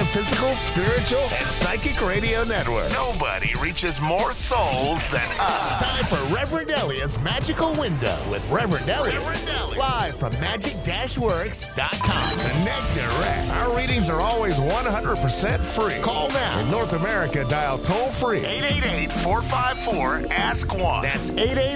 metaphysical, spiritual, and psychic radio network. Nobody reaches more souls than us. Time for Reverend Elliot's Magical Window with Reverend Elliot. Live from magic-works.com. Connect direct. Our readings are always 100% free. Call now. In North America, dial toll-free 888-454-ASK-1. That's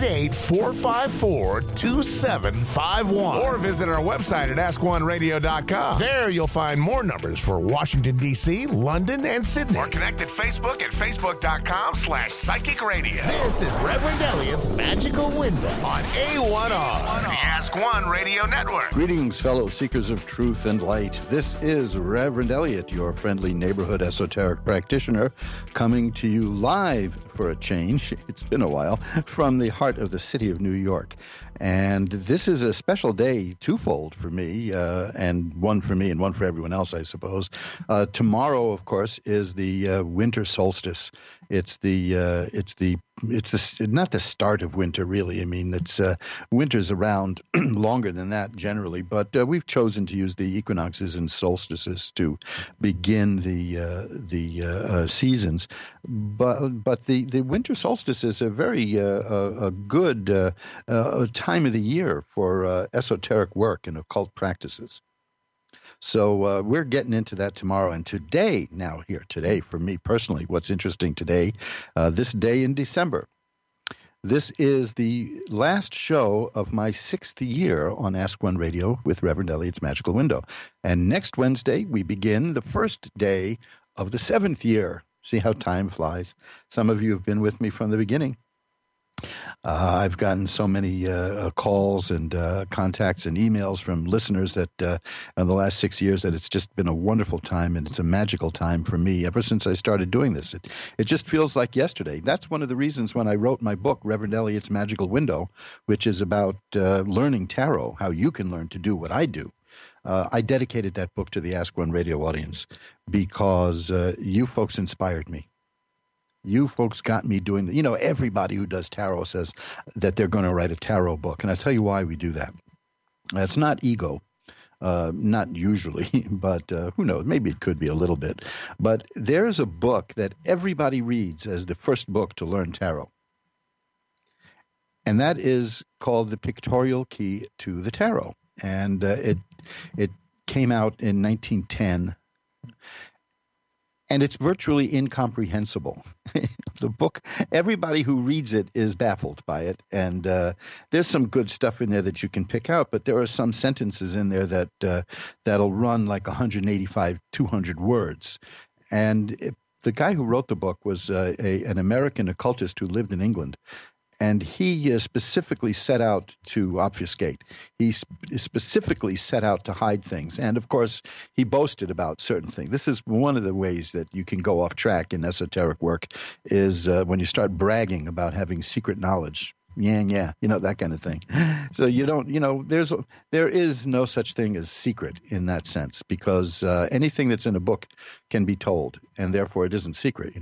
888-454-2751. Or visit our website at askoneradio.com. There you'll find more numbers for Washington, D.C., London, and Sydney. Or connect at Facebook at facebook.com/psychic radio. This is Reverend Elliot's Magical Window on A1R, the Ask One Radio Network. Greetings, fellow seekers of truth and light. This is Reverend Elliot, your friendly neighborhood esoteric practitioner, coming to you live for a change. It's been a while, from the heart of the city of New York. And this is a special day, twofold for me, and one for me and one for everyone else, I suppose. Tomorrow, of course, is the winter solstice. It's not the start of winter, really. I mean, winter's around longer than that generally, but we've chosen to use the equinoxes and solstices to begin the seasons. But the winter solstice is a very a good time of the year for esoteric work and occult practices. So we're getting into that tomorrow. And today, for me personally, what's interesting today, this day in December, this is the last show of my 6th year on Ask One Radio with Reverend Elliot's Magical Window. And next Wednesday, we begin the first day of the 7th year. See how time flies. Some of you have been with me from the beginning. I've gotten so many calls and contacts and emails from listeners that in the last 6 years that it's just been a wonderful time, and it's a magical time for me ever since I started doing this. It just feels like yesterday. That's one of the reasons when I wrote my book, Reverend Elliot's Magical Window, which is about learning tarot, how you can learn to do what I do. I dedicated that book to the Ask One Radio audience because you folks inspired me. You folks got me doing the, everybody who does tarot says that they're going to write a tarot book. And I'll tell you why we do that. It's not ego, not usually, but who knows? Maybe it could be a little bit. But there's a book that everybody reads as the first book to learn tarot. And that is called The Pictorial Key to the Tarot. And it came out in 1910. And it's virtually incomprehensible. The book, everybody who reads it is baffled by it. And there's some good stuff in there that you can pick out, but there are some sentences in there that'll run like 185, 200 words. And the guy who wrote the book was an American occultist who lived in England. And he specifically set out to obfuscate. He specifically set out to hide things. And, of course, he boasted about certain things. This is one of the ways that you can go off track in esoteric work is when you start bragging about having secret knowledge. Yeah, that kind of thing. So you don't, there is no such thing as secret in that sense because anything that's in a book can be told, and therefore it isn't secret,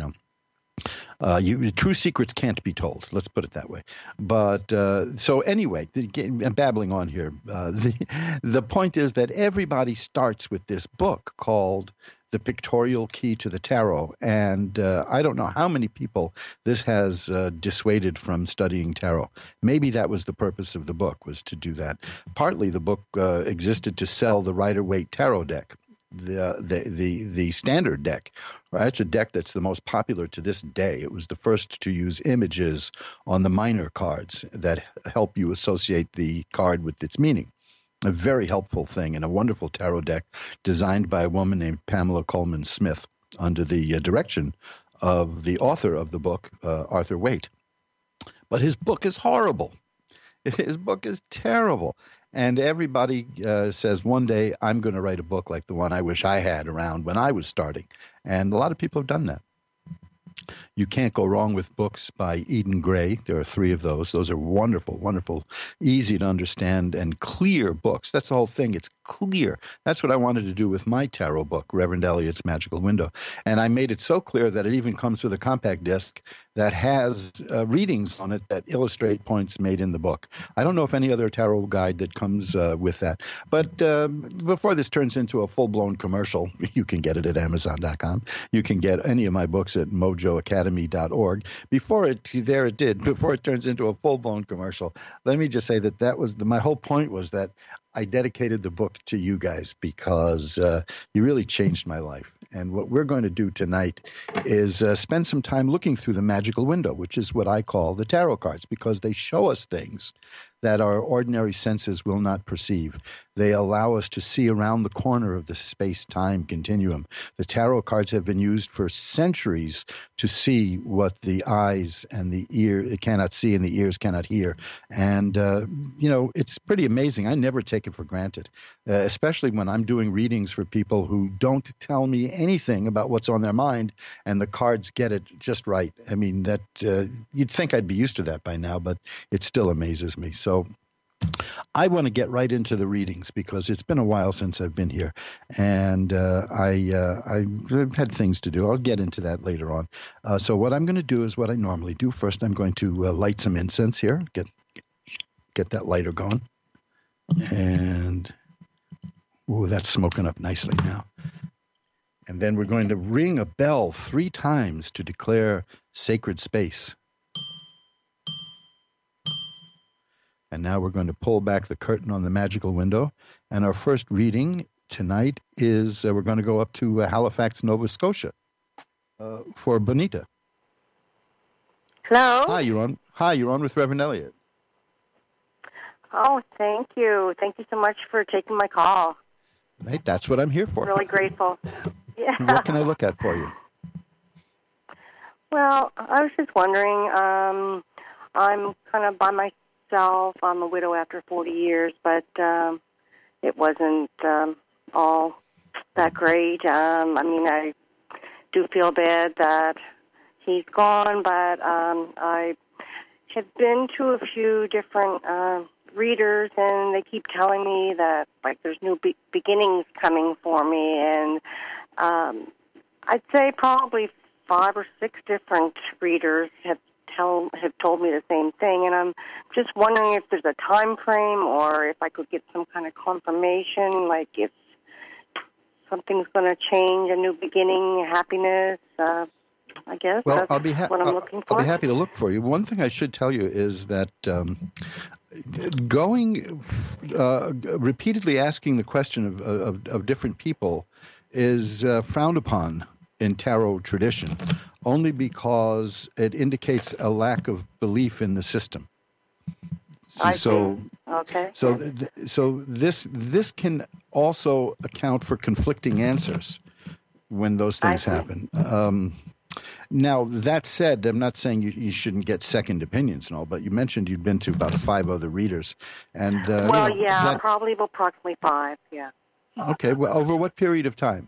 true secrets can't be told. Let's put it that way. But so anyway, I'm babbling on here. The point is that everybody starts with this book called The Pictorial Key to the Tarot. And I don't know how many people this has dissuaded from studying tarot. Maybe that was the purpose of the book, was to do that. Partly the book existed to sell the Rider-Waite Tarot deck. The standard deck, right? It's a deck that's the most popular to this day. It was the first to use images on the minor cards that help you associate the card with its meaning. A very helpful thing and a wonderful tarot deck designed by a woman named Pamela Coleman Smith under the direction of the author of the book, Arthur Waite. But his book is horrible. His book is terrible. And everybody says, one day I'm going to write a book like the one I wish I had around when I was starting. And a lot of people have done that. You Can't Go Wrong with Books by Eden Gray. There are 3 of those. Those are wonderful, wonderful, easy to understand and clear books. That's the whole thing. It's clear. That's what I wanted to do with my tarot book, Reverend Elliot's Magical Window. And I made it so clear that it even comes with a compact disc that has readings on it that illustrate points made in the book. I don't know if any other tarot guide that comes with that. But before this turns into a full-blown commercial, you can get it at Amazon.com. You can get any of my books at mojoacademy.org. Before it turns into a full-blown commercial, let me just say that was my whole point was that I dedicated the book to you guys because you really changed my life. And what we're going to do tonight is spend some time looking through the magical window, which is what I call the tarot cards, because they show us things that our ordinary senses will not perceive. They allow us to see around the corner of the space-time continuum. The tarot cards have been used for centuries to see what the eyes and the ear cannot see and the ears cannot hear. And, it's pretty amazing. I never take it for granted, especially when I'm doing readings for people who don't tell me anything about what's on their mind, and the cards get it just right. I mean, that you'd think I'd be used to that by now, but it still amazes me. So I want to get right into the readings because it's been a while since I've been here, and I've had things to do. I'll get into that later on. So what I'm going to do is what I normally do. First, I'm going to light some incense here, get that lighter going, and that's smoking up nicely now. And then we're going to ring a bell 3 times to declare sacred space. And now we're going to pull back the curtain on the magical window. And our first reading tonight is we're going to go up to Halifax, Nova Scotia for Bonita. Hello. Hi, you're on with Reverend Elliot. Oh, thank you. Thank you so much for taking my call. Right, that's what I'm here for. Really grateful. Yeah. What can I look at for you? Well, I was just wondering, I'm kind of by myself. I'm a widow after 40 years, but it wasn't all that great. I do feel bad that he's gone, but I have been to a few different readers, and they keep telling me that there's new beginnings coming for me, and I'd say probably 5 or 6 different readers have told me the same thing, and I'm just wondering if there's a time frame or if I could get some kind of confirmation, like if something's going to change, a new beginning, happiness. I guess well, that's what I'm looking for. I'll be happy to look for you. One thing I should tell you is that repeatedly asking the question of different people is frowned upon in tarot tradition, only because it indicates a lack of belief in the system. I see. Okay. So this can also account for conflicting answers when those things happen. Now, that said, I'm not saying you shouldn't get second opinions and all, but you mentioned you'd been to about 5 other readers. And probably approximately 5, yeah. Okay, well, over what period of time?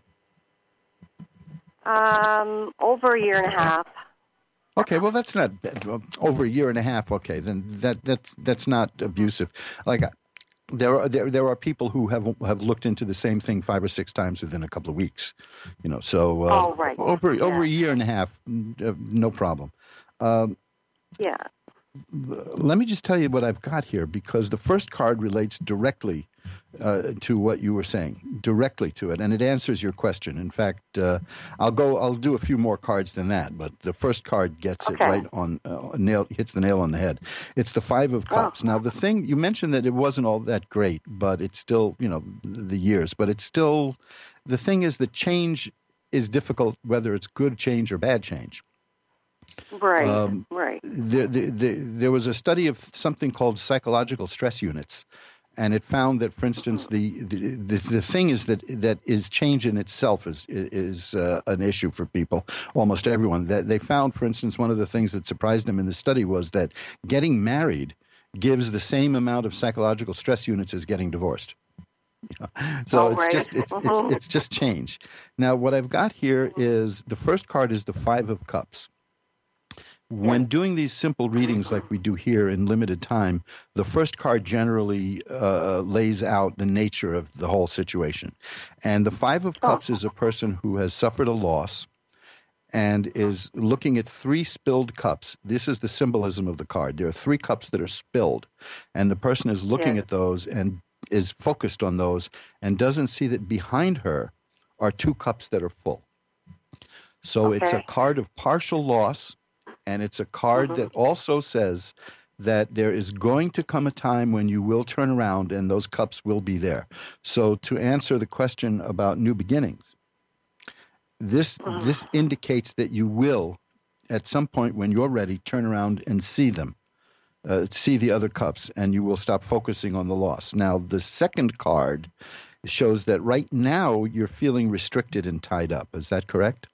Over a year and a half. Okay, well, that's not bad. Over a year and a half. Okay, then that's not abusive. Like there are people who have looked into the same thing 5 or 6 times within a couple of weeks. So right. over a year and a half, no problem. Yeah. Let me just tell you what I've got here, because the first card relates directly to what you were saying, directly to it, and it answers your question. In fact, I'll do a few more cards than that, but the first card gets it right on hits the nail on the head. It's the 5 of Cups. Now, the thing you mentioned that it wasn't all that great, but it's still, the years, but it's still, the thing is that change is difficult, whether it's good change or bad change. Right, right. There was a study of something called psychological stress units, and it found that, for instance, the thing is that is change in itself is an issue for people, almost everyone. That they found, for instance, one of the things that surprised them in the study was that getting married gives the same amount of psychological stress units as getting divorced. So it's just change. Now, what I've got here is the first card is the 5 of Cups. When doing these simple readings like we do here in limited time, the first card generally lays out the nature of the whole situation. And the 5 of Cups is a person who has suffered a loss, and is looking at 3 spilled cups. This is the symbolism of the card. There are 3 cups that are spilled, and the person is looking at those and is focused on those and doesn't see that behind her are 2 cups that are full. So it's a card of partial loss, and it's a card that also says that there is going to come a time when you will turn around and those cups will be there. So to answer the question about new beginnings, this indicates that you will, at some point when you're ready, turn around and see them, see the other cups, and you will stop focusing on the loss. Now, the second card shows that right now you're feeling restricted and tied up. Is that correct?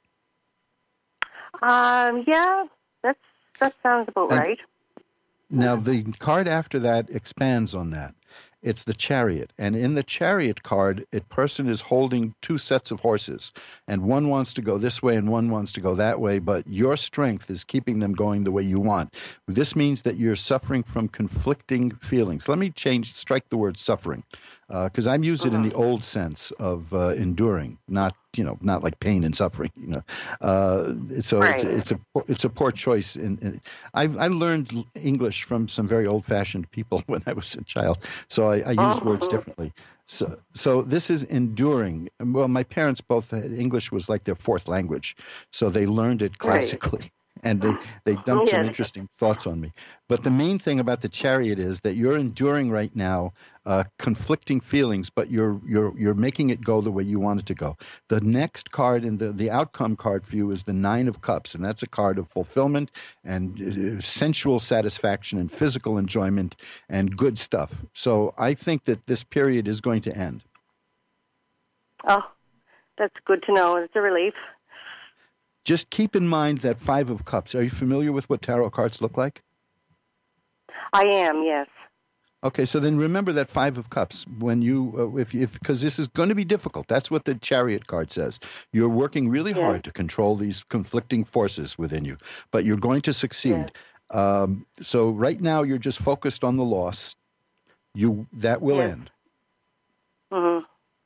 Yeah, that sounds about right. Now, the card after that expands on that. It's the Chariot. And in the Chariot card, a person is holding 2 sets of horses. And one wants to go this way and one wants to go that way, but your strength is keeping them going the way you want. This means that you're suffering from conflicting feelings. Let me strike the word suffering, because I use it in the old sense of enduring, not like pain and suffering. So it's a poor choice. I learned English from some very old-fashioned people when I was a child, so I use words differently. So this is enduring. Well, my parents both had English was like their 4th language, so they learned it classically. Right. And they dumped some interesting thoughts on me. But the main thing about the Chariot is that you're enduring right now conflicting feelings, but you're making it go the way you want it to go. The next card in the outcome card for you is the 9 of Cups, and that's a card of fulfillment and sensual satisfaction and physical enjoyment and good stuff. So I think that this period is going to end. Oh, that's good to know. It's a relief. Just keep in mind that 5 of Cups. Are you familiar with what tarot cards look like? I am, yes. Okay, so then remember that 5 of Cups when you, because this is going to be difficult. That's what the Chariot card says. You're working really hard to control these conflicting forces within you, but you're going to succeed. So right now you're just focused on the loss. That will end. Mm-hmm.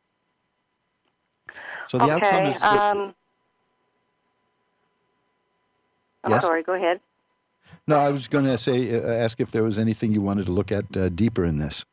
So the outcome is. I'm sorry, go ahead. No, I was going to ask if there was anything you wanted to look at deeper in this.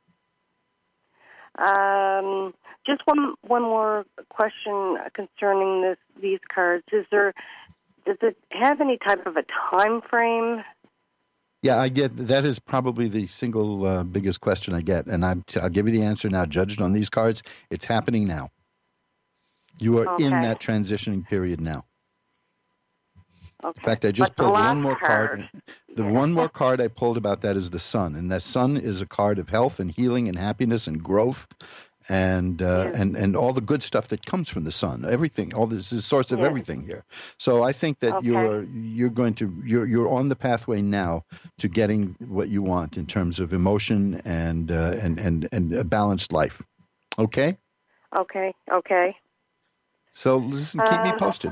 Just one more question concerning these cards. Does it have any type of a time frame? Yeah, I get that is probably the single biggest question I get, and I'll give you the answer now. Judged on these cards, it's happening now. You are in that transitioning period now. Okay. In fact, I just pulled one more card. The one more card I pulled about that is the Sun, and that Sun is a card of health and healing and happiness and growth, and all the good stuff that comes from the Sun. Everything, all this is the source of everything here. So I think that you're on the pathway now to getting what you want in terms of emotion and a balanced life. Okay. Okay. So listen, keep me posted.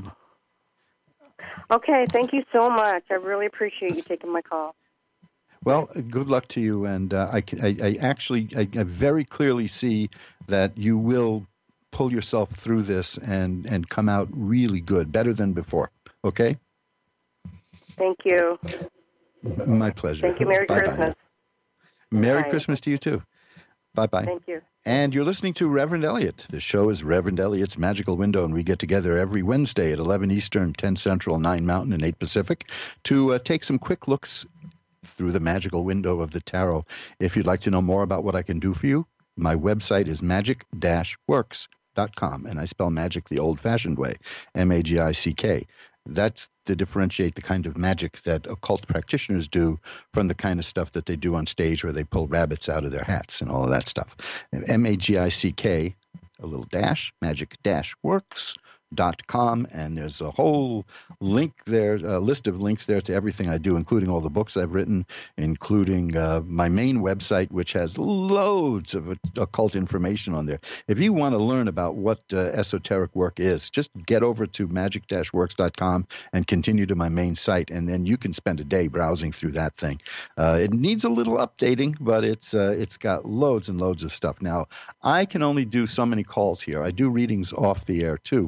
Okay, thank you so much. I really appreciate you taking my call. Well, good luck to you, and I very clearly see that you will pull yourself through this and come out really good, better than before. Okay? Thank you. My pleasure. Thank you. Merry Christmas. Merry Christmas to you, too. Bye-bye. Thank you. And you're listening to Reverend Elliot. The show is Reverend Elliot's Magical Window, and we get together every Wednesday at 11 Eastern, 10 Central, 9 Mountain, and 8 Pacific to take some quick looks through the magical window of the tarot. If you'd like to know more about what I can do for you, my website is magic-works.com, and I spell magic the old-fashioned way, M-A-G-I-C-K. That's to differentiate the kind of magic that occult practitioners do from the kind of stuff that they do on stage where they pull rabbits out of their hats and all of that stuff. M-A-G-I-C-K, a little dash, magic-works.com, and there's a whole link there, a list of links there to everything I do, including all the books I've written, including my main website, which has loads of occult information on there. If you want to learn about what esoteric work is, just get over to magic-works.com and continue to my main site, and then you can spend a day browsing through that thing. It needs a little updating, but it's got loads and loads of stuff. Now, I can only do so many calls here. I do readings off the air too, but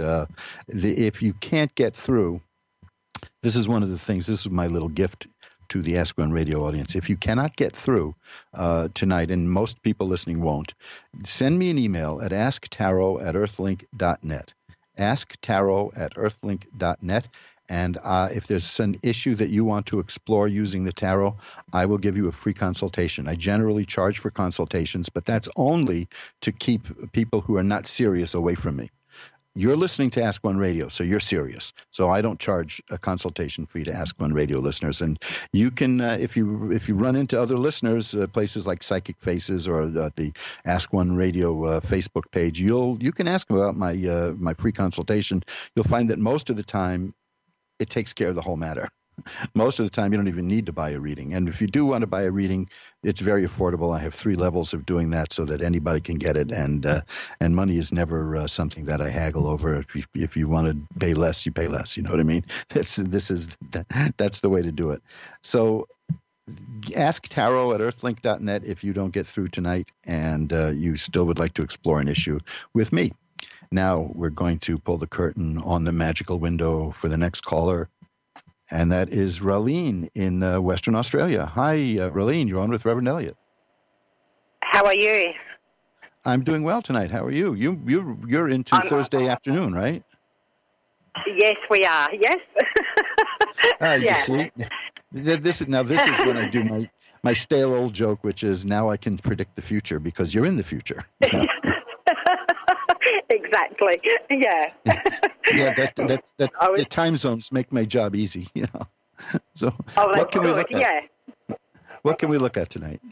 if you can't get through, this is one of the things, this is my little gift to the Ask One Radio audience. If you cannot get through tonight, and most people listening won't, send me an email at asktaro@earthlink.net. asktaro@earthlink.net. And if there's an issue that you want to explore using the tarot, I will give you a free consultation. I generally charge for consultations, but that's only to keep people who are not serious away from me. You're listening to Ask One Radio, so you're serious. So I don't charge a consultation fee to Ask One Radio listeners. And you can, if you run into other listeners, places like Psychic Faces or the Ask One Radio Facebook page, you can ask about my free consultation. You'll find that most of the time it takes care of the whole matter. Most of the time, you don't even need to buy a reading. And if you do want to buy a reading, it's very affordable. I have 3 levels of doing that so that anybody can get it. And money is never something that I haggle over. If you want to pay less, you pay less. You know what I mean? That's the way to do it. So ask tarot@earthlink.net if you don't get through tonight and you still would like to explore an issue with me. Now we're going to pull the curtain on the magical window for the next caller. And that is Raleen in Western Australia. Hi, Raleen. You're on with Reverend Elliot. How are you? I'm doing well tonight. How are you? You're into Thursday afternoon, right? Yes, we are. Yes. You see, this is when I do my stale old joke, which is now I can predict the future because you're in the future. You know? Exactly. Yeah. Yeah. The time zones make my job easy. You know. So what can we look at? Yeah. What can we look at tonight?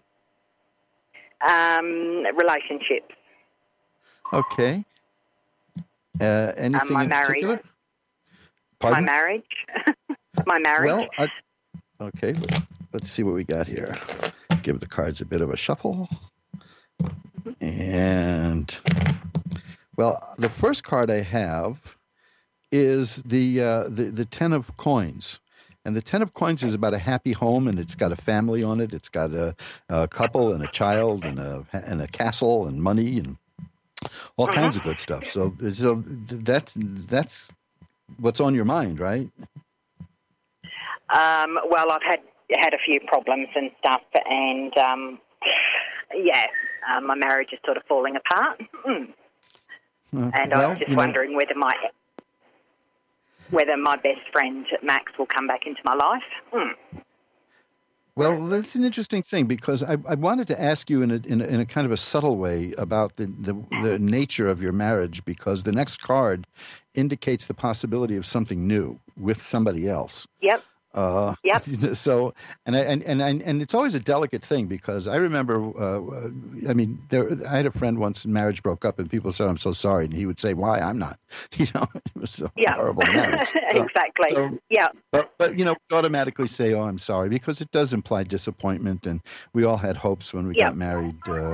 Relationships. Okay. Anything my in marriage. particular? Pardon? My marriage. My marriage. Well, okay. Let's see what we got here. Give the cards a bit of a shuffle. And, well, the first card I have is the 10 of coins. And the 10 of coins is about a happy home, and it's got a family on it. It's got a couple and a child and a castle and money and all kinds of good stuff. So that's what's on your mind, right? Well, I've had a few problems and stuff, and my marriage is sort of falling apart. And I was just wondering whether my best friend Max will come back into my life. Well, that's an interesting thing because I wanted to ask you in a kind of a subtle way about the nature of your marriage, because the next card indicates the possibility of something new with somebody else. Yep. Yep. So, and it's always a delicate thing because I remember, I had a friend once and marriage broke up and people said, "I'm so sorry," and he would say, "Why? I'm not." It was a horrible marriage. So, exactly. But automatically say, "Oh, I'm sorry," because it does imply disappointment, and we all had hopes when we got married.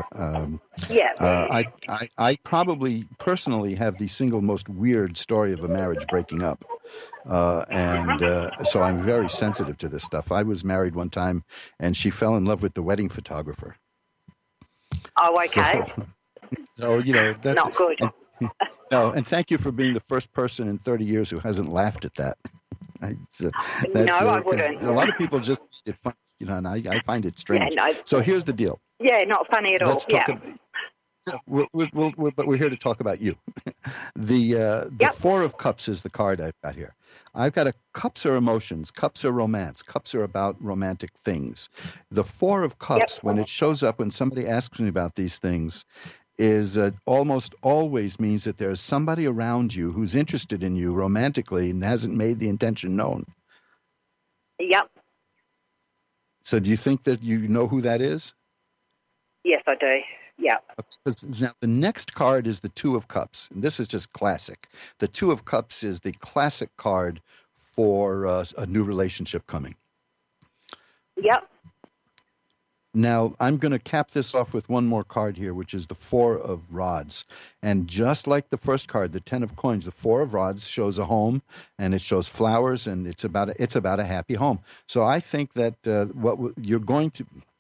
I probably personally have the single most weird story of a marriage breaking up. So I'm very sensitive to this stuff. I was married one time, and she fell in love with the wedding photographer. Oh, okay. So that's not good. And thank you for being the first person in 30 years who hasn't laughed at that. I wouldn't. A lot of people just find it funny, and I find it strange. Yeah, no. So here's the deal. Yeah, not funny at all. But we're here to talk about you. The 4 of Cups is the card I've got here. I've got cups are emotions, cups are romance, cups are about romantic things. The 4 of Cups, when it shows up, when somebody asks me about these things, is almost always means that there's somebody around you who's interested in you romantically and hasn't made the intention known. Yep. So do you think that you know who that is? Yes, I do. Yeah. Now, the next card is the 2 of Cups, and this is just classic. The 2 of Cups is the classic card for a new relationship coming. Yep. Now, I'm going to cap this off with one more card here, which is the 4 of Rods. And just like the first card, the 10 of Coins, the 4 of Rods shows a home, and it shows flowers, and it's about a happy home. So I think that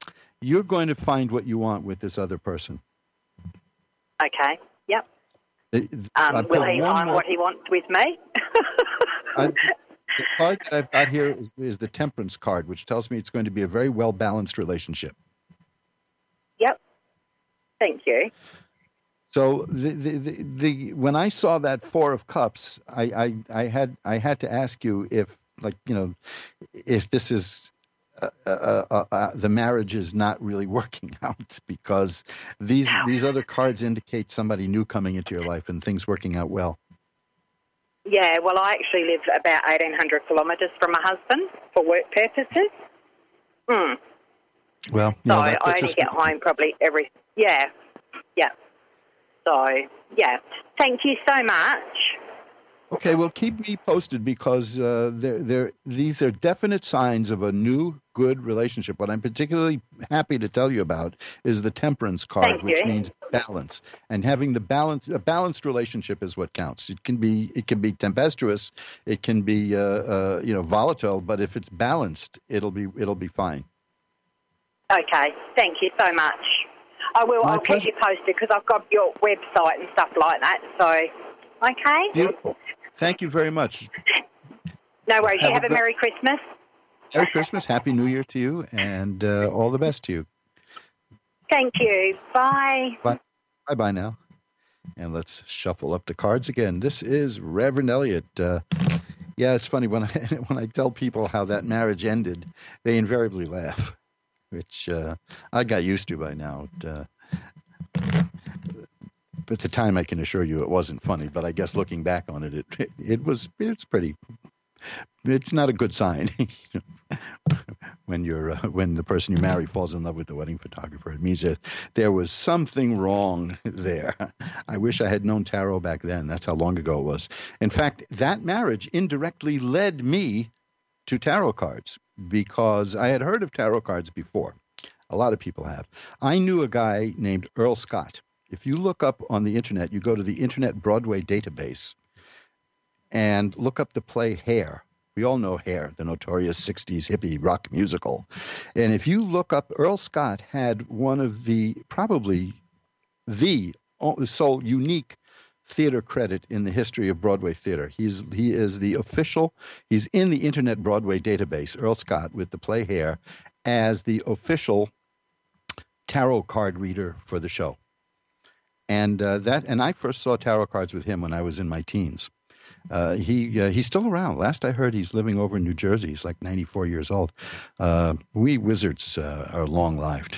you're going to find what you want with this other person. Okay. Yep. Will he find what he wants with me? The card that I've got here is the Temperance card, which tells me it's going to be a very well-balanced relationship. Yep. Thank you. So when I saw that Four of Cups, I had to ask you if this is the marriage is not really working out, because these other cards indicate somebody new coming into your life and things working out well. Yeah, well, I actually live about 1,800 kilometres from my husband for work purposes. Well, so I only get home probably yeah. So, yeah, thank you so much. Okay, well, keep me posted, because these are definite signs of a new, good relationship. What I'm particularly happy to tell you about is the Temperance card, which means balance. And having a balanced relationship is what counts. It can be tempestuous, it can be volatile, but if it's balanced, it'll be fine. Okay, thank you so much. I'll keep you posted, because I've got your website and stuff like that. So, okay. Beautiful. Thank you very much. No worries. You have a Merry Christmas. Merry Christmas. Happy New Year to you, and all the best to you. Thank you. Bye. Bye now. And let's shuffle up the cards again. This is Reverend Elliot. Yeah, it's funny when I tell people how that marriage ended, they invariably laugh, which I got used to by now. At the time, I can assure you it wasn't funny, but I guess looking back on it, it's not a good sign. When the person you marry falls in love with the wedding photographer, it means that there was something wrong there. I wish I had known tarot back then. That's how long ago it was. In fact, that marriage indirectly led me to tarot cards, because I had heard of tarot cards before. A lot of people have. I knew a guy named Earl Scott. If you look up on the internet, you go to the Internet Broadway database and look up the play Hair. We all know Hair, the notorious 60s hippie rock musical. And if you look up, Earl Scott had one of probably the sole unique theater credit in the history of Broadway theater. He is he's in the Internet Broadway database, Earl Scott, with the play Hair, as the official tarot card reader for the show. And I first saw tarot cards with him when I was in my teens. He's still around. Last I heard, he's living over in New Jersey. He's like 94 years old. We wizards are long-lived.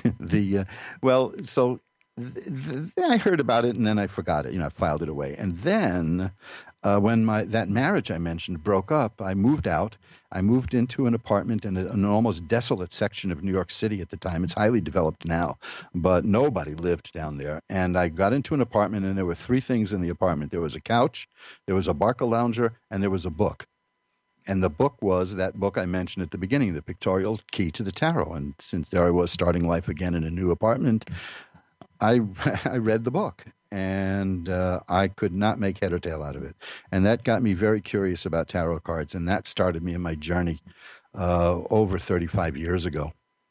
I heard about it, and then I forgot it. I filed it away. And then when that marriage I mentioned broke up, I moved out. I moved into an apartment in an almost desolate section of New York City at the time. It's highly developed now, but nobody lived down there. And I got into an apartment, and there were three things in the apartment. There was a couch, there was a Barcalounger, and there was a book. And the book was that book I mentioned at the beginning, The Pictorial Key to the Tarot. And since there I was starting life again in a new apartment, I read the book, and I could not make head or tail out of it. And that got me very curious about tarot cards, and that started me in my journey over 35 years ago.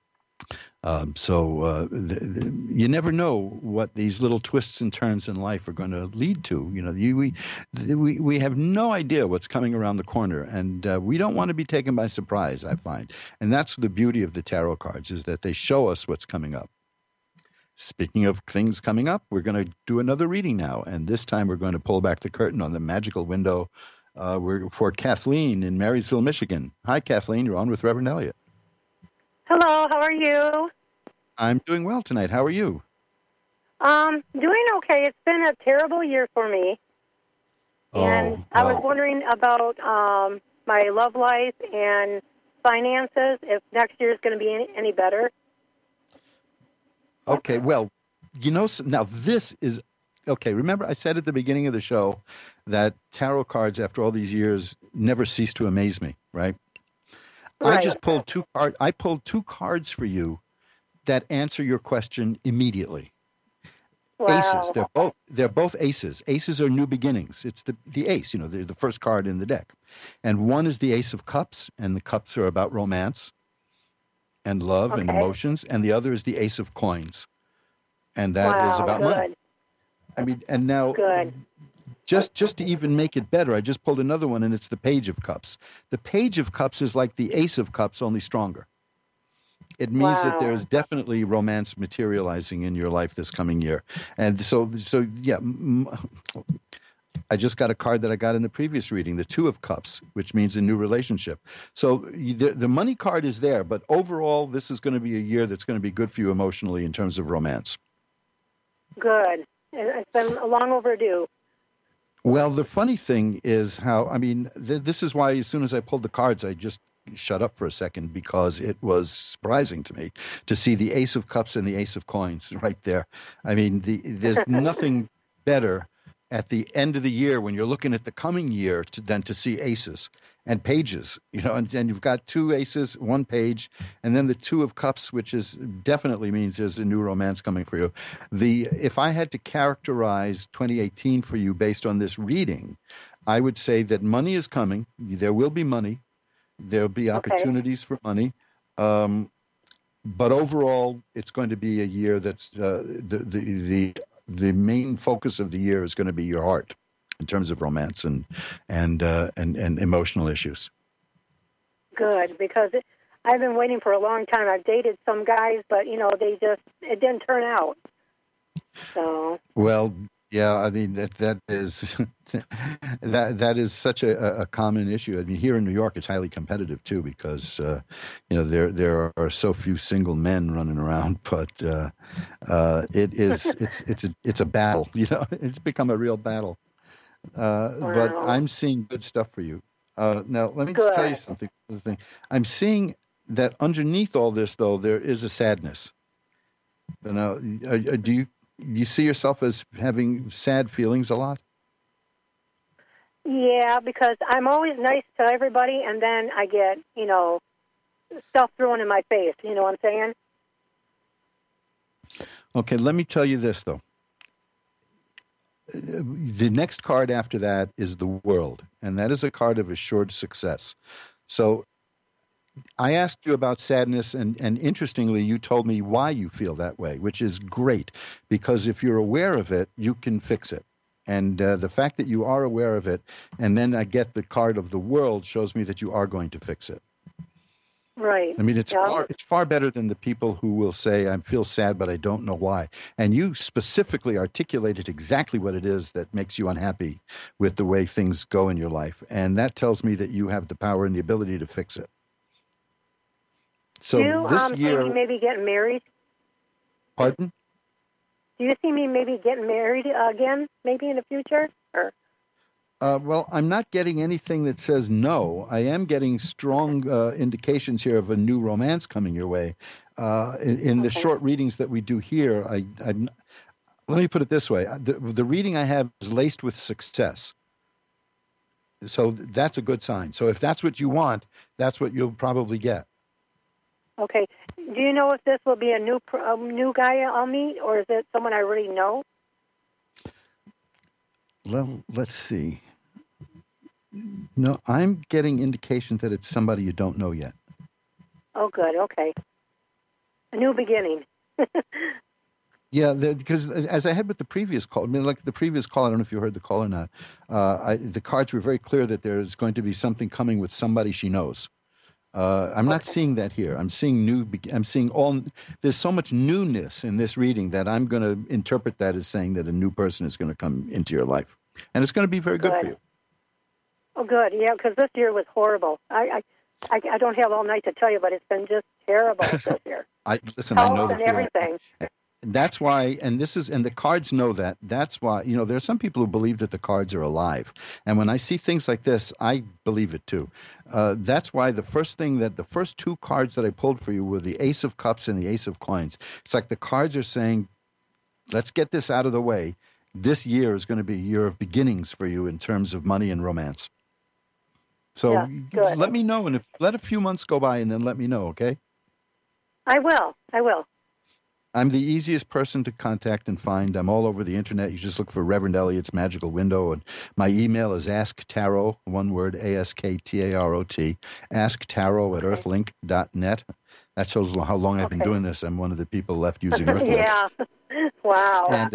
You never know what these little twists and turns in life are going to lead to. We have no idea what's coming around the corner, and we don't want to be taken by surprise, I find. And that's the beauty of the tarot cards, is that they show us what's coming up. Speaking of things coming up, we're going to do another reading now, and this time we're going to pull back the curtain on the magical window for Kathleen in Marysville, Michigan. Hi, Kathleen. You're on with Reverend Elliot. Hello. How are you? I'm doing well tonight. How are you? Doing okay. It's been a terrible year for me, and I was wondering about my love life and finances. If next year is going to be any better. Okay, well, now this is, okay, remember I said at the beginning of the show that tarot cards, after all these years, never cease to amaze me, right? I just pulled two cards for you that answer your question immediately. Wow. Aces, they're both aces. Aces are new beginnings. It's the ace, they're the first card in the deck. And one is the Ace of Cups, and the cups are about romance and love and emotions, and the other is the Ace of Coins, and that is about money. I mean, and now Just to even make it better, I just pulled another one, and it's the Page of Cups. The Page of Cups is like the Ace of Cups, only stronger. It means that there's definitely romance materializing in your life this coming year. And so yeah, I just got a card that I got in the previous reading, the Two of Cups, which means a new relationship. So the money card is there, but overall, this is going to be a year that's going to be good for you emotionally in terms of romance. Good. It's been long overdue. Well, the funny thing is how, I mean, this is why as soon as I pulled the cards, I just shut up for a second, because it was surprising to me to see the Ace of Cups and the Ace of Coins right there. I mean, there's nothing better at the end of the year when you're looking at the coming year than to see aces and pages, you know, and you've got two aces, one page, and then the Two of Cups, which is definitely means there's a new romance coming for you. If I had to characterize 2018 for you based on this reading, I would say that money is coming. There will be money. There'll be opportunities for money. But overall, it's going to be a year that's the main focus of the year is going to be your heart in terms of romance and emotional issues. Good, because I've been waiting for a long time. I've dated some guys, but it didn't turn out. So well, yeah, I mean that is that is such a common issue. I mean, here in New York, it's highly competitive too, because there are so few single men running around. But it's a battle. It's become a real battle. But I'm seeing good stuff for you. Now, let me just tell you something. I'm seeing that underneath all this, though, there is a sadness. Now, do you see yourself as having sad feelings a lot? Yeah, because I'm always nice to everybody, and then I get, stuff thrown in my face. You know what I'm saying? Okay, let me tell you this, though. The next card after that is the World, and that is a card of assured success. So I asked you about sadness, and interestingly, you told me why you feel that way, which is great, because if you're aware of it, you can fix it. And the fact that you are aware of it, and then I get the card of the World, shows me that you are going to fix it. Right. I mean, it's far better than the people who will say, I feel sad, but I don't know why. And you specifically articulated exactly what it is that makes you unhappy with the way things go in your life. And that tells me that you have the power and the ability to fix it. So this year, see me maybe getting married? Pardon? Do you see me maybe getting married again, maybe in the future? Or? Well, I'm not getting anything that says no. I am getting strong indications here of a new romance coming your way. In the short readings that we do here, let me put it this way. The reading I have is laced with success. So that's a good sign. So if that's what you want, that's what you'll probably get. Okay. Do you know if this will be a new guy I'll meet, or is it someone I already know? Well, let's see. No, I'm getting indications that it's somebody you don't know yet. Oh, good. Okay. A new beginning. Yeah, because as I had with the previous call, I mean, like the previous call, I don't know if you heard the call or not, the cards were very clear that there's going to be something coming with somebody she knows. I'm not seeing that here. I'm seeing there's so much newness in this reading that I'm going to interpret that as saying that a new person is going to come into your life. And it's going to be very good for you. Oh, good. Yeah, because this year was horrible. I don't have all night to tell you, but it's been just terrible this year. I know and everything. That's why, and the cards know that. That's why, there are some people who believe that the cards are alive. And when I see things like this, I believe it too. That's why the first two cards that I pulled for you were the Ace of Cups and the Ace of Coins. It's like the cards are saying, let's get this out of the way. This year is going to be a year of beginnings for you in terms of money and romance. So let me know, and let a few months go by and then let me know, okay? I will. I'm the easiest person to contact and find. I'm all over the internet. You just look for Reverend Elliott's Magical Window. And my email is asktarot, one word, ASKTAROT, asktarot@earthlink.net. That shows how long I've been doing this. I'm one of the people left using Earthlink. Yeah. Wow.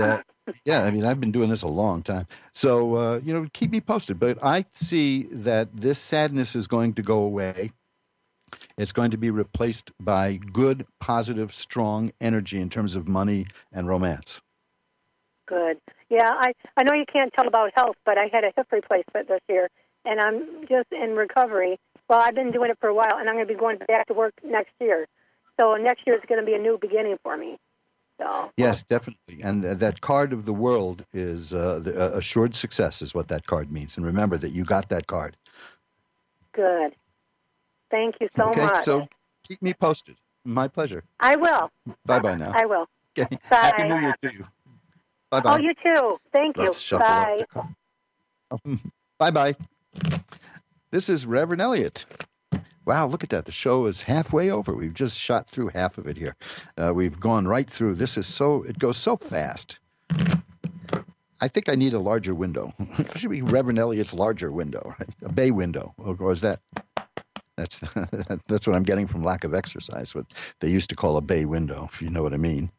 Yeah, I mean, I've been doing this a long time. So, keep me posted. But I see that this sadness is going to go away. It's going to be replaced by good, positive, strong energy in terms of money and romance. Good. Yeah, I know you can't tell about health, but I had a hip replacement this year, and I'm just in recovery. Well, I've been doing it for a while, and I'm going to be going back to work next year. So next year is going to be a new beginning for me. So. Yes, definitely. And that card of the world is the assured success is what that card means. And remember that you got that card. Good. Thank you so much. Okay, so keep me posted. My pleasure. I will. Bye-bye now. I will. Okay. Bye. Happy New Year to you. Bye-bye. Oh, you too. Thank you. Bye. Bye-bye. This is Reverend Elliot. Wow, look at that. The show is halfway over. We've just shot through half of it here. We've gone right through. It goes so fast. I think I need a larger window. It should be Reverend Elliot's larger window, right? A bay window. Or is that? That's what I'm getting from lack of exercise. What they used to call a bay window, if you know what I mean.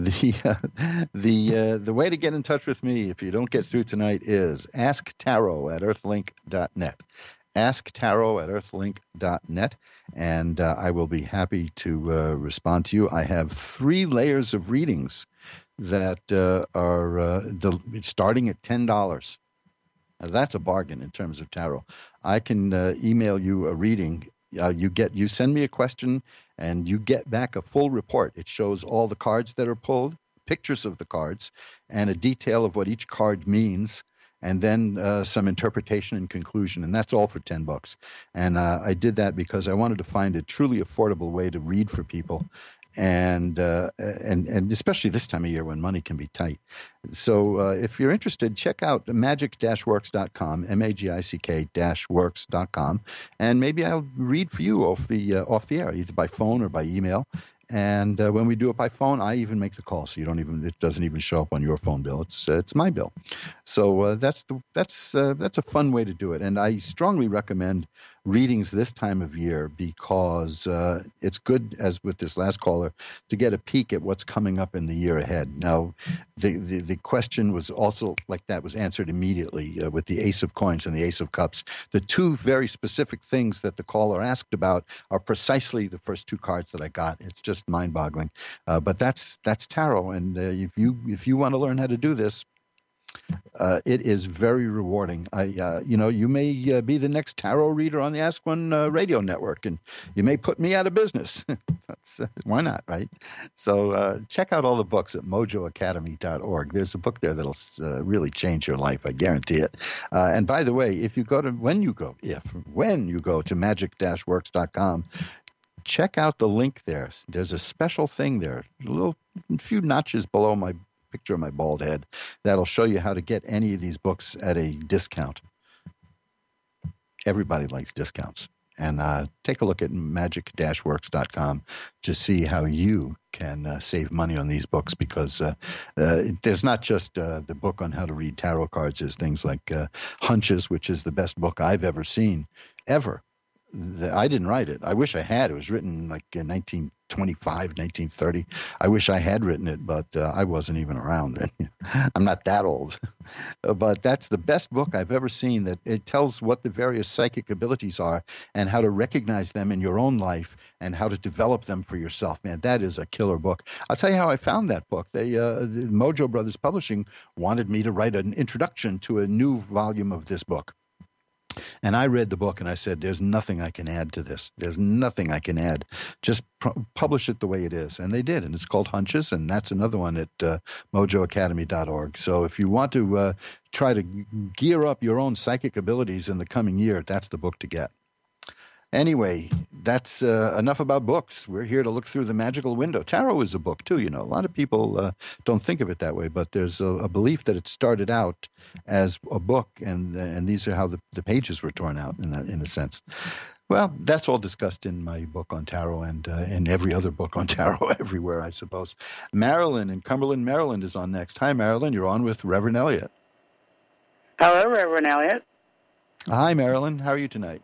The way to get in touch with me if you don't get through tonight is asktarot@earthlink.net. asktarot@earthlink.net, and I will be happy to respond to you. I have 3 layers of readings that are starting at $10. Now, that's a bargain in terms of tarot. I can email you a reading. You send me a question, and you get back a full report. It shows all the cards that are pulled, pictures of the cards, and a detail of what each card means, and then some interpretation and conclusion, and that's all for $10. And I did that because I wanted to find a truly affordable way to read for people, and especially this time of year when money can be tight. So if you're interested, check out magic-works.com, magic-works.com, and maybe I'll read for you off the air, either by phone or by email. And when we do it by phone, I even make the call, so it doesn't even show up on your phone bill. It's my bill. So that's a fun way to do it. And I strongly recommend readings this time of year because it's good, as with this last caller, to get a peek at what's coming up in the year ahead. Now, the question was also like that was answered immediately with the Ace of Coins and the Ace of Cups. The 2 very specific things that the caller asked about are precisely the first 2 cards that I got. It's just mind-boggling, but that's tarot, and if you want to learn how to do this, it is very rewarding. You may be the next tarot reader on the Ask One radio network, and you may put me out of business. Why not, right? So check out all the books at mojoacademy.org. There's a book there that'll really change your life. I guarantee it. And by the way, when you go to magic-works.com, check out the link there. There's a special thing there, a few notches below my picture of my bald head, that'll show you how to get any of these books at a discount. Everybody likes discounts. And take a look at magic-works.com to see how you can save money on these books, because there's not just the book on how to read tarot cards. There's things like Hunches, which is the best book I've ever seen, ever. I didn't write it. I wish I had. It was written like in 1925, 1930. I wish I had written it, but I wasn't even around then. I'm not that old. But that's the best book I've ever seen. That it tells what the various psychic abilities are and how to recognize them in your own life and how to develop them for yourself. Man, that is a killer book. I'll tell you how I found that book. The Mojo Brothers Publishing wanted me to write an introduction to a new volume of this book. And I read the book and I said, there's nothing I can add to this. There's nothing I can add. Just publish it the way it is. And they did. And it's called Hunches. And that's another one at mojoacademy.org. So if you want to try to gear up your own psychic abilities in the coming year, that's the book to get. Anyway, that's enough about books. We're here to look through the magical window. Tarot is a book, too. A lot of people don't think of it that way, but there's a belief that it started out as a book, and these are how the pages were torn out in a sense. Well, that's all discussed in my book on tarot and in every other book on tarot everywhere, I suppose. Marilyn in Cumberland, Maryland is on next. Hi, Marilyn. You're on with Reverend Elliot. Hello, Reverend Elliot. Hi, Marilyn. How are you tonight?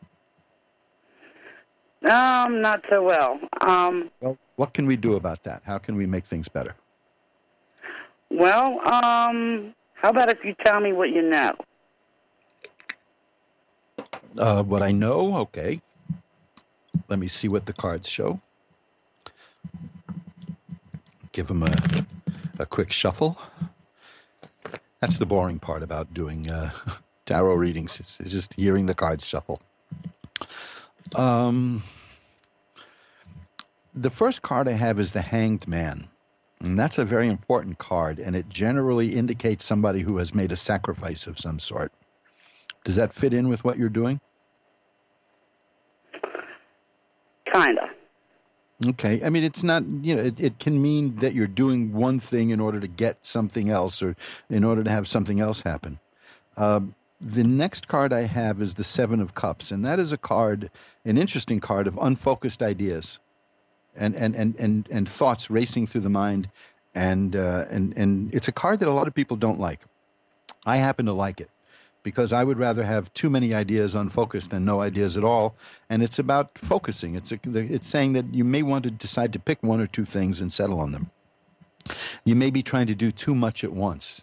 Not so well. Well, what can we do about that? How can we make things better? Well, how about if you tell me what you know? What I know, okay. Let me see what the cards show. Give them a quick shuffle. That's the boring part about doing tarot readings. It's just hearing the cards shuffle. The first card I have is the Hanged Man. And that's a very important card, and it generally indicates somebody who has made a sacrifice of some sort. Does that fit in with what you're doing? Kinda. Okay. I mean, it's not, it can mean that you're doing one thing in order to get something else or in order to have something else happen. The next card I have is the Seven of Cups, and that is a card, an interesting card of unfocused ideas and thoughts racing through the mind. And it's a card that a lot of people don't like. I happen to like it, because I would rather have too many ideas unfocused than no ideas at all. And it's about focusing. It's saying that you may want to decide to pick one or two things and settle on them. You may be trying to do too much at once.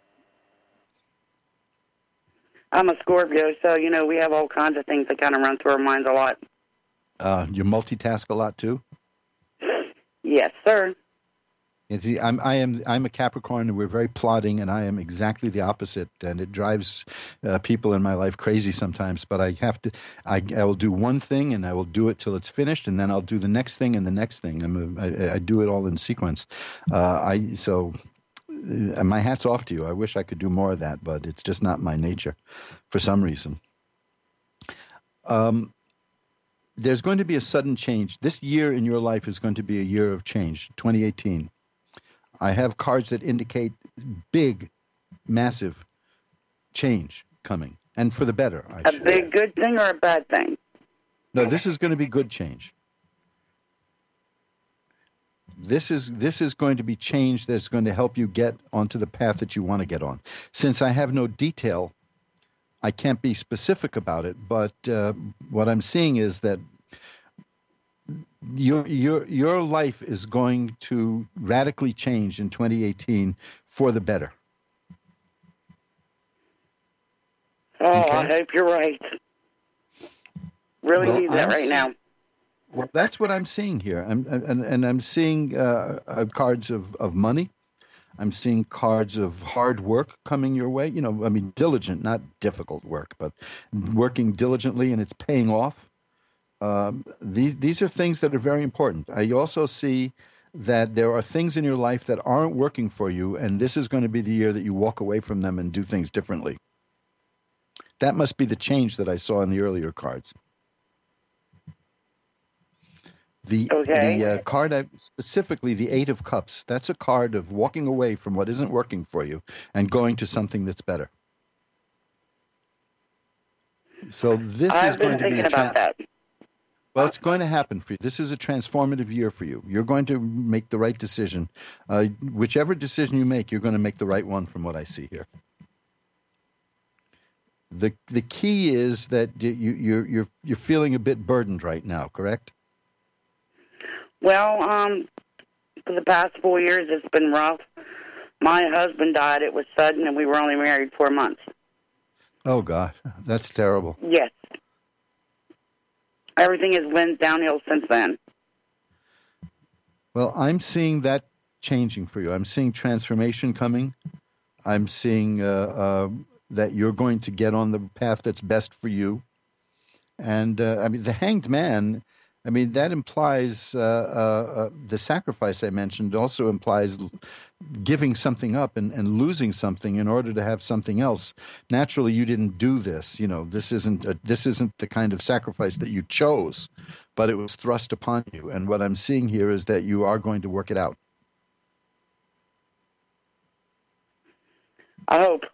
I'm a Scorpio, so, we have all kinds of things that kind of run through our minds a lot. You multitask a lot, too? Yes, sir. See, I'm a Capricorn, and we're very plodding, and I am exactly the opposite, and it drives people in my life crazy sometimes. But I will do one thing, and I will do it till it's finished, and then I'll do the next thing and the next thing. I do it all in sequence. So my hat's off to you. I wish I could do more of that, but it's just not my nature for some reason. There's going to be a sudden change. This year in your life is going to be a year of change, 2018. I have cards that indicate big, massive change coming, and for the better. A big good thing or a bad thing? No, this is going to be good change. This is going to be change that's going to help you get onto the path that you want to get on. Since I have no detail, I can't be specific about it, but what I'm seeing is that your life is going to radically change in 2018 for the better. Oh, okay? I hope you're right. Really need that right now. Well, that's what I'm seeing here. I'm seeing cards of money. I'm seeing cards of hard work coming your way. Diligent, not difficult work, but working diligently, and it's paying off. These are things that are very important. I also see that there are things in your life that aren't working for you, and this is going to be the year that you walk away from them and do things differently. That must be the change that I saw in the earlier cards. The card, specifically the Eight of Cups, that's a card of walking away from what isn't working for you and going to something that's better. So this is going to be about that. Well, it's going to happen for you. This is a transformative year for you. You're going to make the right decision. Whichever decision you make, you're going to make the right one from what I see here. The key is that you're feeling a bit burdened right now, correct? Well, for the past 4 years, it's been rough. My husband died. It was sudden, and we were only married 4 months. Oh, God. That's terrible. Yes. Everything has went downhill since then. Well, I'm seeing that changing for you. I'm seeing transformation coming. I'm seeing that you're going to get on the path that's best for you. And, the Hanged Man, that implies the sacrifice I mentioned also implies giving something up and losing something in order to have something else. Naturally, you didn't do this. This isn't the kind of sacrifice that you chose, but it was thrust upon you. And what I'm seeing here is that you are going to work it out. I hope.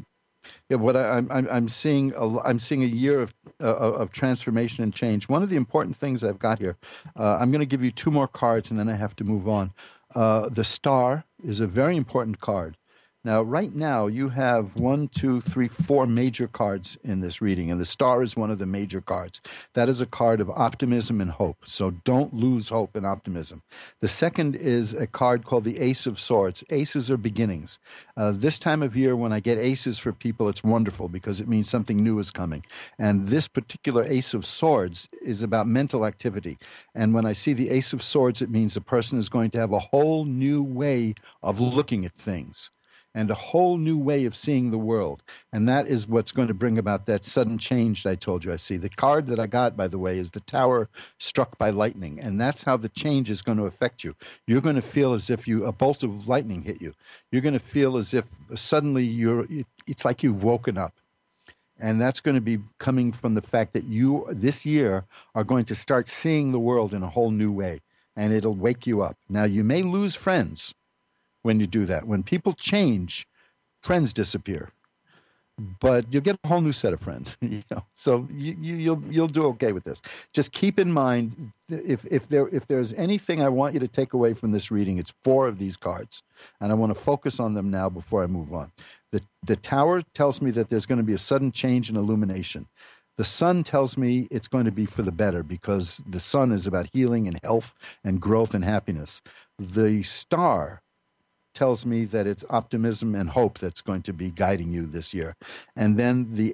I'm seeing a year of transformation and change. One of the important things I've got here, I'm going to give you 2 more cards and then I have to move on. The Star is a very important card. Now, right now, you have 4 major cards in this reading, and the star is one of the major cards. That is a card of optimism and hope, so don't lose hope and optimism. The second is a card called the Ace of Swords. Aces are beginnings. This time of year, when I get aces for people, it's wonderful because it means something new is coming. And this particular Ace of Swords is about mental activity. And when I see the Ace of Swords, it means the person is going to have a whole new way of looking at things, and a whole new way of seeing the world. And that is what's going to bring about that sudden change I told you I see. The card that I got, by the way, is the Tower struck by lightning. And that's how the change is going to affect you. You're going to feel as if a bolt of lightning hit you. You're going to feel as if suddenly it's like you've woken up. And that's going to be coming from the fact that you, this year, are going to start seeing the world in a whole new way. And it'll wake you up. Now, you may lose friends when you do that. When people change, friends disappear, but you'll get a whole new set of friends. So you'll do okay with this. Just keep in mind, if there's anything I want you to take away from this reading, it's 4 of these cards, and I want to focus on them now before I move on. The Tower tells me that there's going to be a sudden change in illumination. The Sun tells me it's going to be for the better because the Sun is about healing and health and growth and happiness. The Star tells me that it's optimism and hope that's going to be guiding you this year. And then the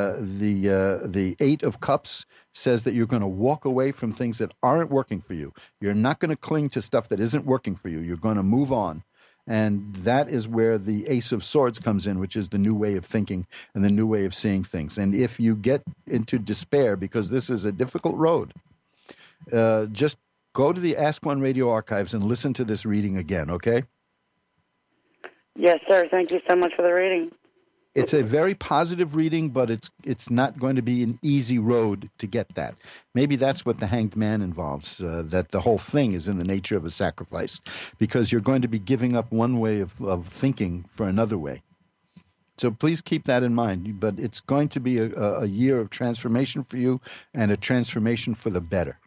8 of Cups says that you're going to walk away from things that aren't working for you. You're not going to cling to stuff that isn't working for you. You're going to move on. And that is where the Ace of Swords comes in, which is the new way of thinking and the new way of seeing things. And if you get into despair, because this is a difficult road, just go to the Ask One Radio archives and listen to this reading again, okay? Yes, sir. Thank you so much for the reading. It's a very positive reading, but it's not going to be an easy road to get that. Maybe that's what the Hanged Man involves, that the whole thing is in the nature of a sacrifice, because you're going to be giving up one way of thinking for another way. So please keep that in mind. But it's going to be a year of transformation for you and a transformation for the better.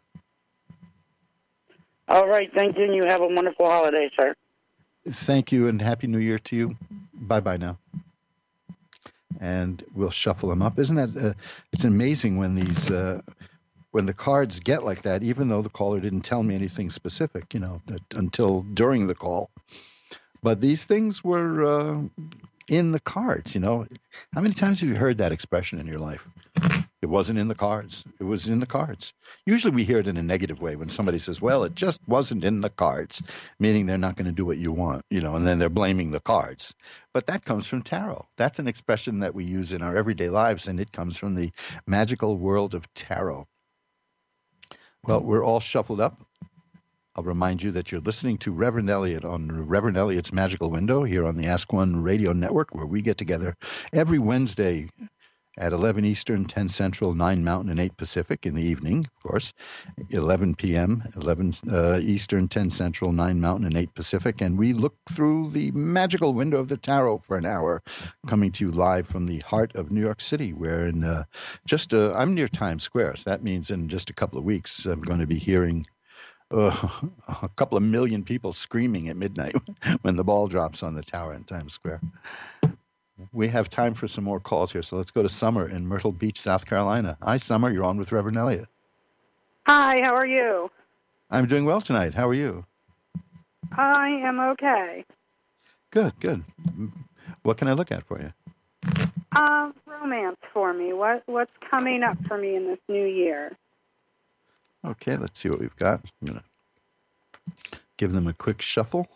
All right. Thank you, and you have a wonderful holiday, sir. Thank you, and Happy New Year to you. Bye-bye now. And we'll shuffle them up. Isn't that it's amazing when when the cards get like that, even though the caller didn't tell me anything specific, until during the call. But these things were in the cards, How many times have you heard that expression in your life? It wasn't in the cards. It was in the cards. Usually we hear it in a negative way when somebody says, well, it just wasn't in the cards, meaning they're not going to do what you want, and then they're blaming the cards. But that comes from tarot. That's an expression that we use in our everyday lives, and it comes from the magical world of tarot. Well, we're all shuffled up. I'll remind you that you're listening to Reverend Elliot on Reverend Elliot's Magical Window here on the Ask One Radio Network, where we get together every Wednesday at 11 Eastern, 10 Central, 9 Mountain, and 8 Pacific in the evening, of course, 11 p.m., 11 Eastern, 10 Central, 9 Mountain, and 8 Pacific. And we look through the magical window of the tarot for an hour, coming to you live from the heart of New York City, where I'm near Times Square. So that means in just a couple of weeks, I'm going to be hearing a couple of million people screaming at midnight when the ball drops on the tower in Times Square. We have time for some more calls here, so let's go to Summer in Myrtle Beach, South Carolina. Hi, Summer. You're on with Reverend Elliot. Hi, how are you? I'm doing well tonight. How are you? I am okay. Good. What can I look at for you? Romance for me. What's coming up for me in this new year? Okay, let's see what we've got. I'm going to give them a quick shuffle.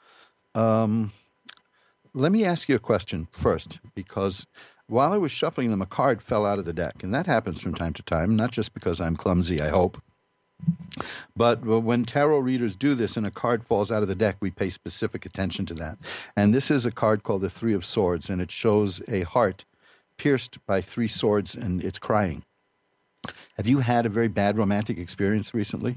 Let me ask you a question first, because while I was shuffling them, a card fell out of the deck, and that happens from time to time, not just because I'm clumsy, I hope. But when tarot readers do this and a card falls out of the deck, we pay specific attention to that. And this is a card called the 3 of Swords, and it shows a heart pierced by 3 swords, and it's crying. Have you had a very bad romantic experience recently?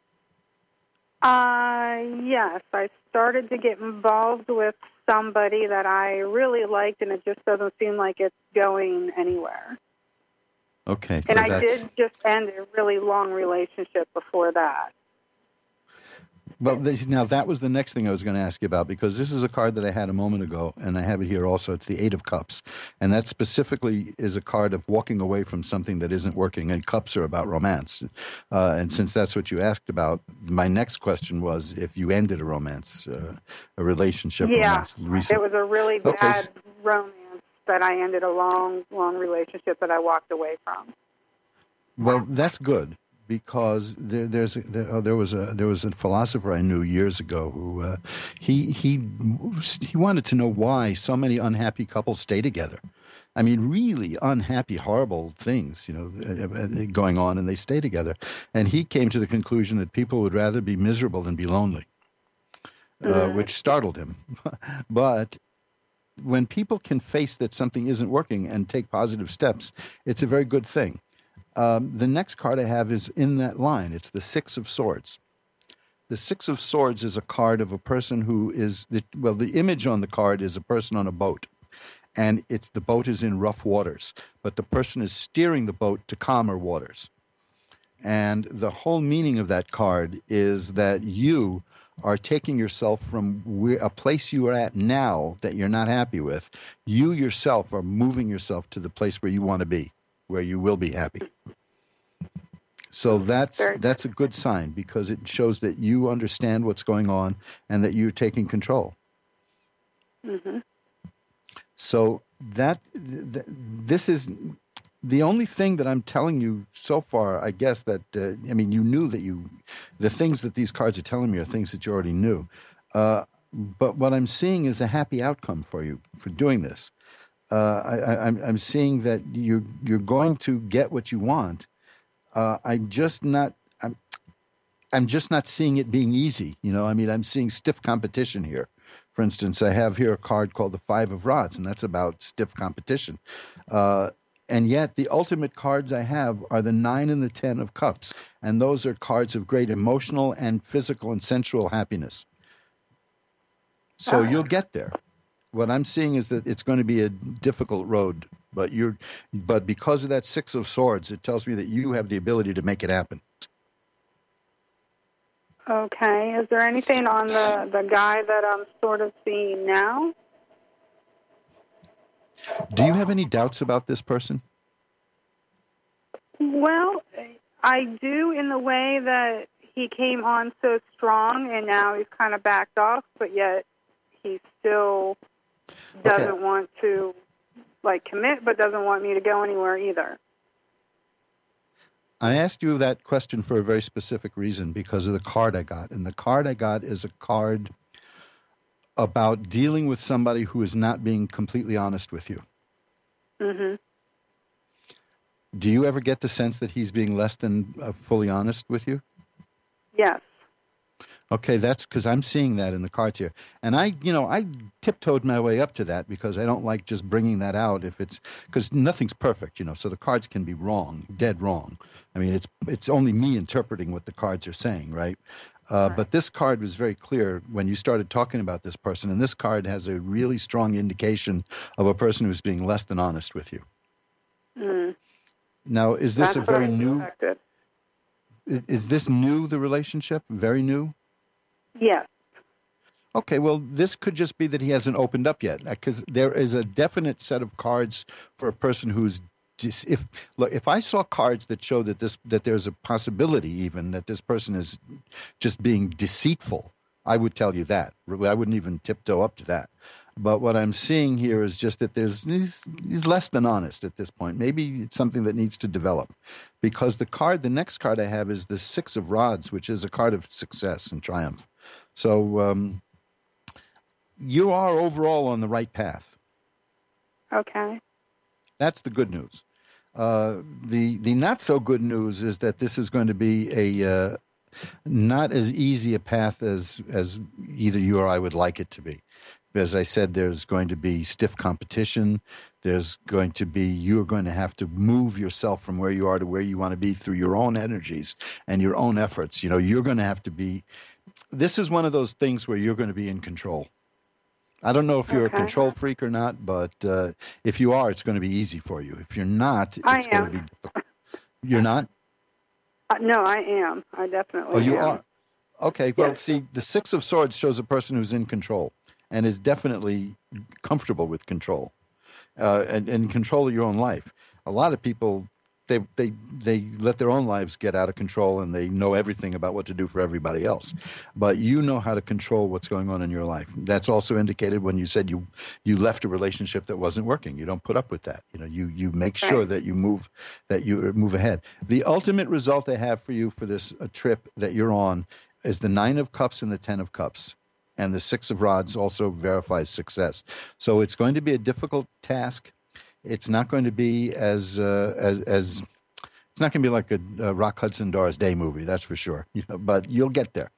Yes. I started to get involved with somebody that I really liked, and it just doesn't seem like it's going anywhere. Okay. And I did just end a really long relationship before that. Well, now that was the next thing I was going to ask you about, because this is a card that I had a moment ago, and I have it here also. It's the Eight of Cups, and that specifically is a card of walking away from something that isn't working, and cups are about romance. And since that's what you asked about, my next question was if you ended a romance, a relationship. Yeah, romance, it was a really bad romance that I ended, a long, long relationship that I walked away from. Well, that's good. Because there was a philosopher I knew years ago who he wanted to know why so many unhappy couples stay together. I mean, really unhappy, horrible things, going on, and they stay together. And he came to the conclusion that people would rather be miserable than be lonely, which startled him. But when people can face that something isn't working and take positive steps, it's a very good thing. The next card I have is in that line. It's the Six of Swords. The Six of Swords is a card of a person who is, the image on the card is a person on a boat. And the boat is in rough waters, but the person is steering the boat to calmer waters. And the whole meaning of that card is that you are taking yourself from a place you are at now that you're not happy with. You yourself are moving yourself to the place where you want to be, where you will be happy. So that's a good sign, because it shows that you understand what's going on and that you're taking control. Mm-hmm. So this is the only thing that I'm telling you so far, I guess, that, you knew that the things that these cards are telling me are things that you already knew. But what I'm seeing is a happy outcome for you for doing this. I'm seeing that you're going to get what you want. I'm just not seeing it being easy. I'm seeing stiff competition here. For instance, I have here a card called the Five of Rods, and that's about stiff competition. And yet the ultimate cards I have are the 9 and the 10 of Cups, and those are cards of great emotional and physical and sensual happiness. So you'll get there. What I'm seeing is that it's going to be a difficult road, but because of that Six of Swords, it tells me that you have the ability to make it happen. Okay. Is there anything on the guy that I'm sort of seeing now? Do you have any doubts about this person? Well, I do, in the way that he came on so strong and now he's kind of backed off, but yet he still doesn't want to commit, but doesn't want me to go anywhere either. I asked you that question for a very specific reason, because of the card I got. And the card I got is a card about dealing with somebody who is not being completely honest with you. Mm-hmm. Do you ever get the sense that he's being less than fully honest with you? Yes. Okay, that's because I'm seeing that in the cards here. And I tiptoed my way up to that, because I don't like just bringing that out because nothing's perfect, so the cards can be wrong, dead wrong. I mean, it's only me interpreting what the cards are saying, right? But this card was very clear when you started talking about this person, and this card has a really strong indication of a person who's being less than honest with you. Mm. Now, is this a very new... Is this new, the relationship? Very new? Yes. Okay, well, this could just be that he hasn't opened up yet, because there is a definite set of cards for a person who's if I saw cards that show that there's a possibility even that this person is just being deceitful, I would tell you that. I wouldn't even tiptoe up to that. But what I'm seeing here is just that he's less than honest at this point. Maybe it's something that needs to develop, because the next card I have is the Six of Rods, which is a card of success and triumph. So you are overall on the right path. Okay. That's the good news. The not so good news is that this is going to be a not as easy a path as either you or I would like it to be. As I said, there's going to be stiff competition. You're going to have to move yourself from where you are to where you want to be through your own energies and your own efforts. You're going to have to be. This is one of those things where you're going to be in control. I don't know if you're a control freak or not, but if you are, it's going to be easy for you. If you're not, it's going to be difficult. You're not? No, I am. I definitely am. Oh, you are? Okay, well, see, the Six of Swords shows a person who's in control and is definitely comfortable with control and in control of your own life. A lot of people, they let their own lives get out of control and they know everything about what to do for everybody else. But you know how to control what's going on in your life. That's also indicated when you said you left a relationship that wasn't working. You don't put up with that. You make sure that you move ahead. The ultimate result I have for you for this trip that you're on is the 9 of Cups and the 10 of Cups. And the 6 of Rods also verifies success. So it's going to be a difficult task. It's not going to be it's not going to be like a Rock Hudson Doris Day movie, that's for sure. But you'll get there.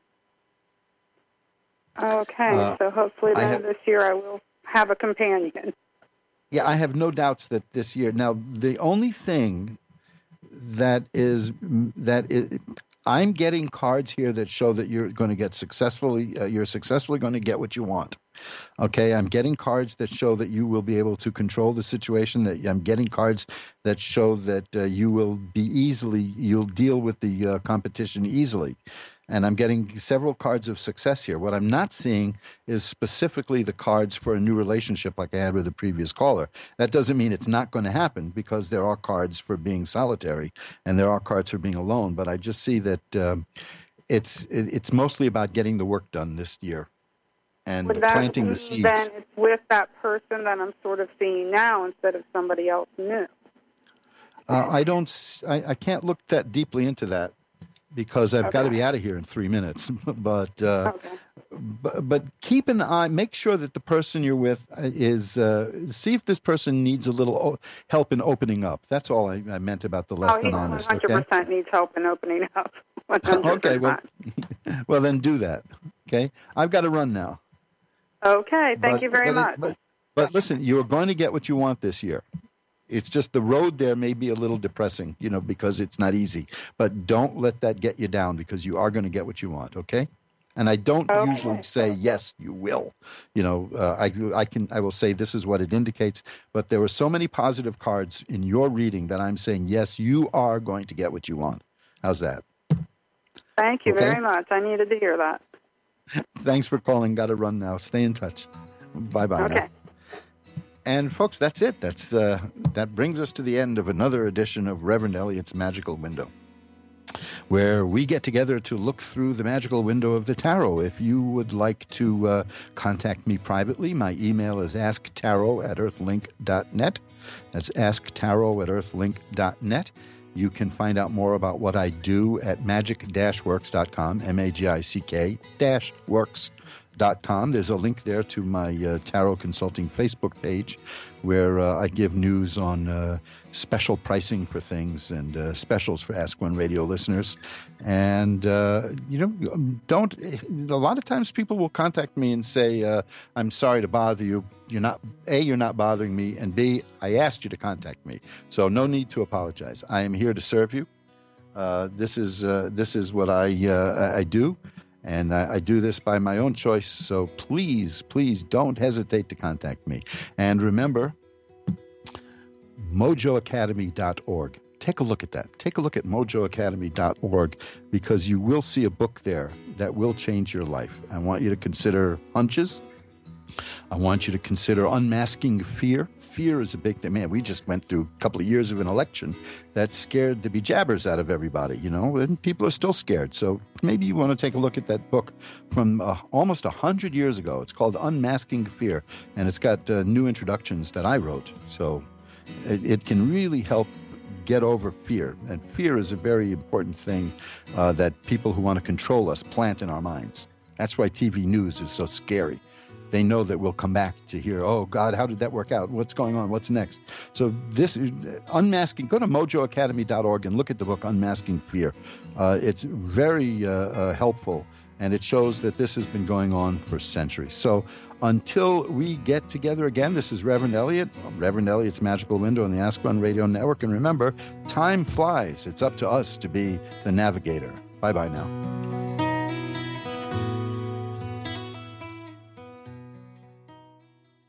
Okay, so hopefully this year I will have a companion. Yeah, I have no doubts that this year. Now, the only thing that is I'm getting cards here that show that you're going to get successfully going to get what you want. Okay, I'm getting cards that show that you will be able to control the situation. I'm getting cards that show that you'll deal with the competition easily. And I'm getting several cards of success here. What I'm not seeing is specifically the cards for a new relationship like I had with the previous caller. That doesn't mean it's not going to happen because there are cards for being solitary and there are cards for being alone. But I just see that it's mostly about getting the work done this year and planting the seeds. Then it's with that person that I'm sort of seeing now instead of somebody else new. I can't look that deeply into that. Because I've got to be out of here in 3 minutes, but keep an eye. Make sure that the person you're with is. See if this person needs a little help in opening up. That's all I meant about the less than honest. 100% needs help in opening up. 100%. Okay, well then do that. Okay, I've got to run now. Okay, thank you very much. But listen, you're going to get what you want this year. It's just the road there may be a little depressing, because it's not easy. But don't let that get you down because you are going to get what you want, okay? And I don't usually say, yes, you will. I will say this is what it indicates. But there were so many positive cards in your reading that I'm saying, yes, you are going to get what you want. How's that? Thank you very much. I needed to hear that. Thanks for calling. Got to run now. Stay in touch. Bye-bye. Okay. Now. And folks, that's it. That brings us to the end of another edition of Reverend Elliot's Magical Window, where we get together to look through the magical window of the tarot. If you would like to contact me privately, my email is asktarot@earthlink.net. That's asktarot@earthlink.net. You can find out more about what I do at magic-works.com, magic-works.com. There's a link there to my Tarot Consulting Facebook page where I give news on special pricing for things and specials for Ask One Radio listeners. And, a lot of times people will contact me and say, I'm sorry to bother you. You're not bothering me, and B, I asked you to contact me. So no need to apologize. I am here to serve you. This is what I do. And I do this by my own choice, so please don't hesitate to contact me. And remember, mojoacademy.org. Take a look at that. Take a look at mojoacademy.org because you will see a book there that will change your life. I want you to consider hunches. I want you to consider unmasking fear. Fear is a big thing. Man, we just went through a couple of years of an election that scared the bejabbers out of everybody, and people are still scared. So maybe you want to take a look at that book from almost 100 years ago. It's called Unmasking Fear, and it's got new introductions that I wrote. So it can really help get over fear. And fear is a very important thing that people who want to control us plant in our minds. That's why TV news is so scary. They know that we'll come back to hear, oh, God, how did that work out? What's going on? What's next? So this is unmasking. Go to mojoacademy.org and look at the book Unmasking Fear. It's very helpful, and it shows that this has been going on for centuries. So until we get together again, this is Reverend Elliot, Reverend Elliot's Magical Window on the Ask One Radio Network. And remember, time flies. It's up to us to be the navigator. Bye-bye now.